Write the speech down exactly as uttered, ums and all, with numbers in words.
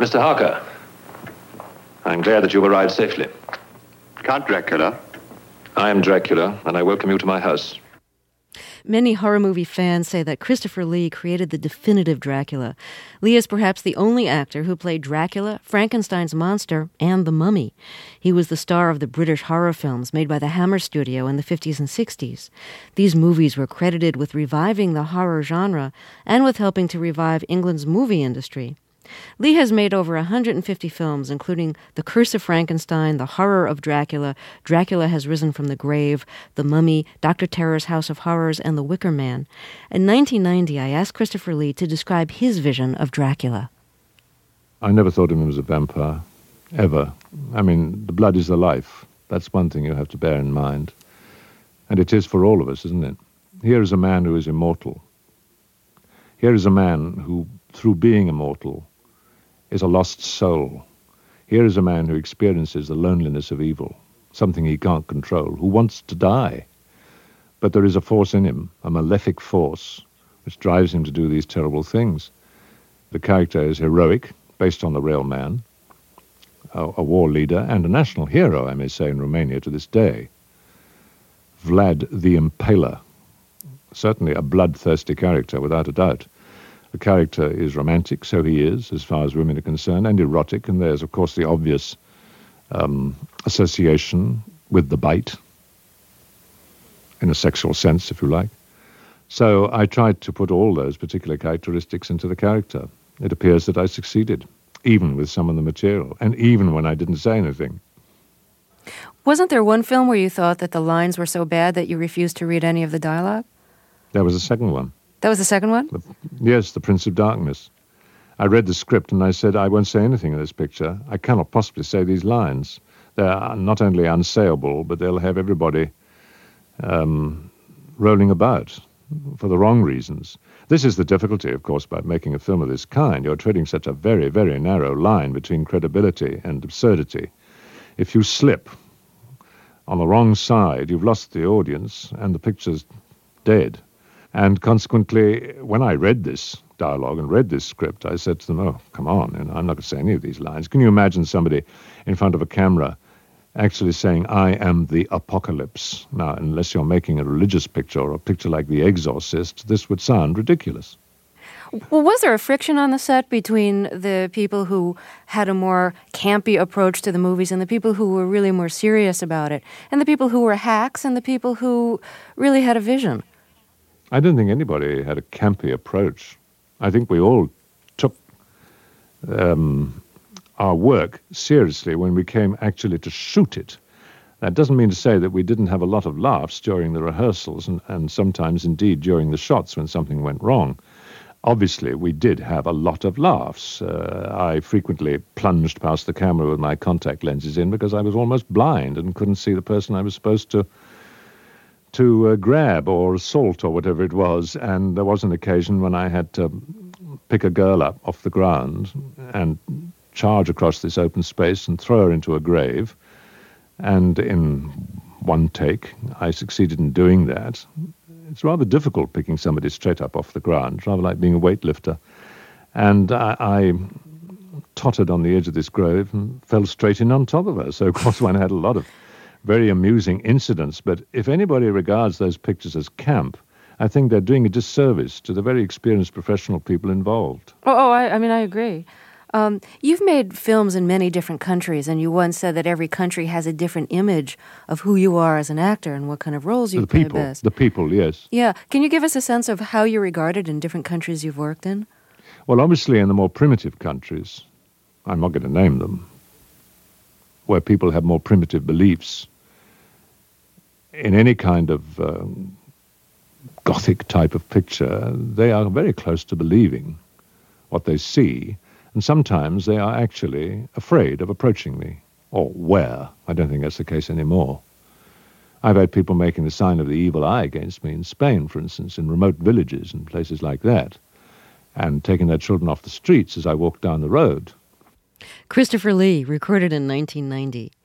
Mister Harker, I'm glad that you've arrived safely. Count Dracula. I am Dracula, and I welcome you to my house. Many horror movie fans say that Christopher Lee created the definitive Dracula. Lee is perhaps the only actor who played Dracula, Frankenstein's monster, and the Mummy. He was the star of the British horror films made by the Hammer Studio in the fifties and sixties. These movies were credited with reviving the horror genre and with helping to revive England's movie industry. Lee has made over one hundred fifty films, including The Curse of Frankenstein, The Horror of Dracula, Dracula Has Risen from the Grave, The Mummy, Doctor Terror's House of Horrors, and The Wicker Man. In nineteen ninety, I asked Christopher Lee to describe his vision of Dracula. I never thought of him as a vampire, ever. I mean, the blood is the life. That's one thing you have to bear in mind. And it is for all of us, isn't it? Here is a man who is immortal. Here is a man who, through being immortal, is a lost soul. Here is a man who experiences the loneliness of evil, something he can't control, who wants to die. But there is a force in him, a malefic force, which drives him to do these terrible things. The character is heroic, based on the real man, a, a war leader and a national hero, I may say, in Romania to this day. Vlad the Impaler, certainly a bloodthirsty character, without a doubt. The character is romantic, so he is, as far as women are concerned, and erotic, and there's, of course, the obvious um, association with the bite, in a sexual sense, if you like. So I tried to put all those particular characteristics into the character. It appears that I succeeded, even with some of the material, and even when I didn't say anything. Wasn't there one film where you thought that the lines were so bad that you refused to read any of the dialogue? There was a second one. That was the second one? The, yes, The Prince of Darkness. I read the script and I said, I won't say anything in this picture. I cannot possibly say these lines. They're not only unsayable, but they'll have everybody um, rolling about for the wrong reasons. This is the difficulty, of course, about making a film of this kind. You're treading such a very, very narrow line between credibility and absurdity. If you slip on the wrong side, you've lost the audience and the picture's dead. And consequently, when I read this dialogue and read this script, I said to them, oh, come on, you know, I'm not going to say any of these lines. Can you imagine somebody in front of a camera actually saying, I am the apocalypse? Now, unless you're making a religious picture or a picture like The Exorcist, this would sound ridiculous. Well, was there a friction on the set between the people who had a more campy approach to the movies and the people who were really more serious about it, and the people who were hacks and the people who really had a vision? I don't think anybody had a campy approach. I think we all took um, our work seriously when we came actually to shoot it. That doesn't mean to say that we didn't have a lot of laughs during the rehearsals and, and sometimes indeed during the shots when something went wrong. Obviously, we did have a lot of laughs. Uh, I frequently plunged past the camera with my contact lenses in because I was almost blind and couldn't see the person I was supposed to to uh, grab or assault or whatever it was. And there was an occasion when I had to pick a girl up off the ground and charge across this open space and throw her into a grave. And in one take, I succeeded in doing that. It's rather difficult picking somebody straight up off the ground. It's rather like being a weightlifter. And I, I tottered on the edge of this grave and fell straight in on top of her. So, of course, one had a lot of very amusing incidents. But if anybody regards those pictures as camp, I think they're doing a disservice to the very experienced professional people involved. Oh, oh I, I mean, I agree. Um, you've made films in many different countries, and you once said that every country has a different image of who you are as an actor and what kind of roles you the play people, best. The people, yes. Yeah. Can you give us a sense of how you're regarded in different countries you've worked in? Well, obviously in the more primitive countries, I'm not going to name them, where people have more primitive beliefs, in any kind of um, Gothic type of picture, they are very close to believing what they see. And sometimes they are actually afraid of approaching me, or were. I don't think that's the case anymore. I've had people making the sign of the evil eye against me in Spain, for instance, in remote villages and places like that, and taking their children off the streets as I walked down the road. Christopher Lee, recorded in nineteen ninety.